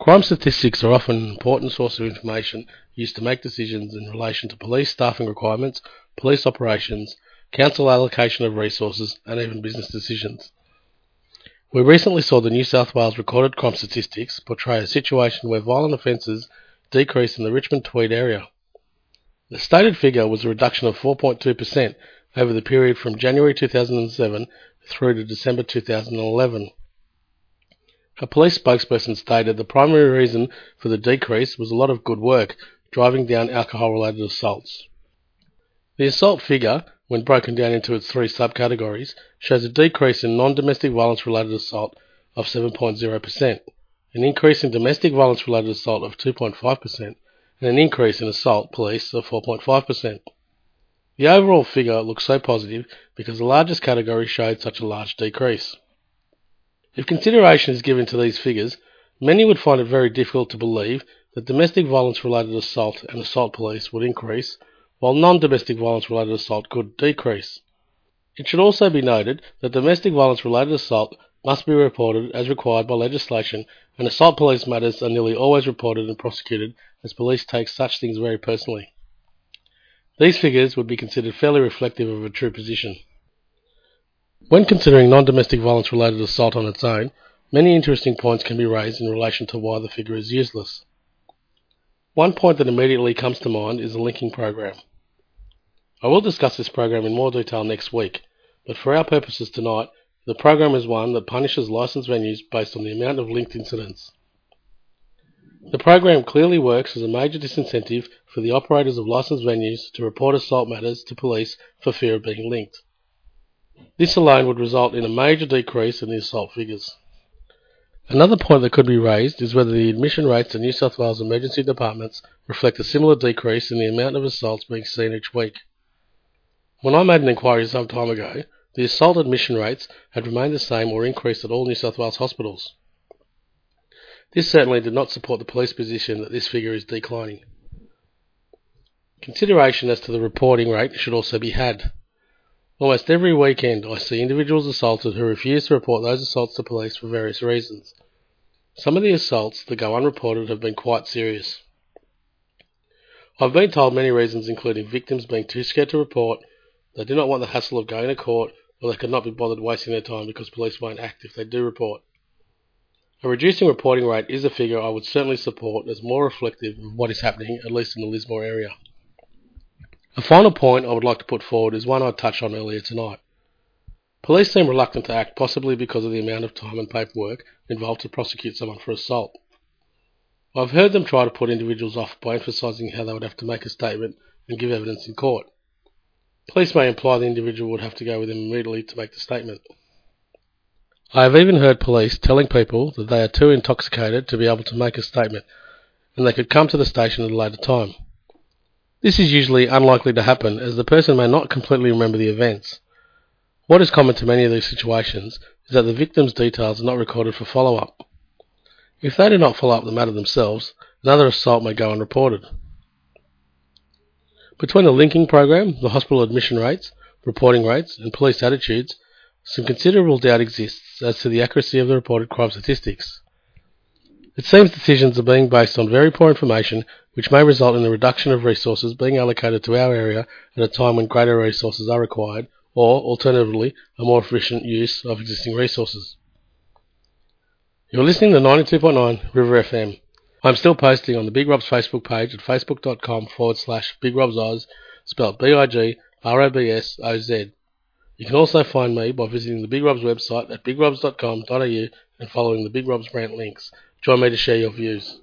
Crime statistics are often an important source of information used to make decisions in relation to police staffing requirements, police operations, council allocation of resources, and even business decisions. We recently saw the New South Wales recorded crime statistics portray a situation where violent offences decreased in the Richmond Tweed area. The stated figure was a reduction of 4.2% over the period from January 2007 through to December 2011. A police spokesperson stated the primary reason for the decrease was a lot of good work driving down alcohol-related assaults. The assault figure, when broken down into its three subcategories, shows a decrease in non-domestic violence-related assault of 7.0%, an increase in domestic violence-related assault of 2.5%, and an increase in assault police of 4.5%. The overall figure looks so positive because the largest category showed such a large decrease. If consideration is given to these figures, many would find it very difficult to believe that domestic violence-related assault and assault police would increase, while non-domestic violence-related assault could decrease. It should also be noted that domestic violence-related assault must be reported as required by legislation, and assault police matters are nearly always reported and prosecuted, as police take such things very personally. These figures would be considered fairly reflective of a true position. When considering non-domestic violence-related assault on its own, many interesting points can be raised in relation to why the figure is useless. One point that immediately comes to mind is the linking program. I will discuss this program in more detail next week, but for our purposes tonight, the program is one that punishes licensed venues based on the amount of linked incidents. The program clearly works as a major disincentive for the operators of licensed venues to report assault matters to police for fear of being linked. This alone would result in a major decrease in the assault figures. Another point that could be raised is whether the admission rates to New South Wales emergency departments reflect a similar decrease in the amount of assaults being seen each week. When I made an inquiry some time ago, the assault admission rates had remained the same or increased at all New South Wales hospitals. This certainly did not support the police position that this figure is declining. Consideration as to the reporting rate should also be had. Almost every weekend I see individuals assaulted who refuse to report those assaults to police for various reasons. Some of the assaults that go unreported have been quite serious. I've been told many reasons, including victims being too scared to report, they do not want the hassle of going to court, or they could not be bothered wasting their time because police won't act if they do report. A reducing reporting rate is a figure I would certainly support as more reflective of what is happening, at least in the Lismore area. A final point I would like to put forward is one I touched on earlier tonight. Police seem reluctant to act, possibly because of the amount of time and paperwork involved to prosecute someone for assault. I've heard them try to put individuals off by emphasising how they would have to make a statement and give evidence in court. Police may imply the individual would have to go with them immediately to make the statement. I have even heard police telling people that they are too intoxicated to be able to make a statement, and they could come to the station at a later time. This is usually unlikely to happen, as the person may not completely remember the events. What is common to many of these situations is that the victim's details are not recorded for follow-up. If they do not follow up the matter themselves, another assault may go unreported. Between the linking program, the hospital admission rates, reporting rates, and police attitudes, some considerable doubt exists as to the accuracy of the reported crime statistics. It seems decisions are being based on very poor information, which may result in a reduction of resources being allocated to our area at a time when greater resources are required, or, alternatively, a more efficient use of existing resources. You're listening to 92.9 River FM. I'm still posting on the Big Rob's Facebook page at facebook.com/BigRobsOz, spelled BIGROBSOZ. You can also find me by visiting the Big Rob's website at bigrobs.com.au and following the Big Rob's brand links. Join me to share your views.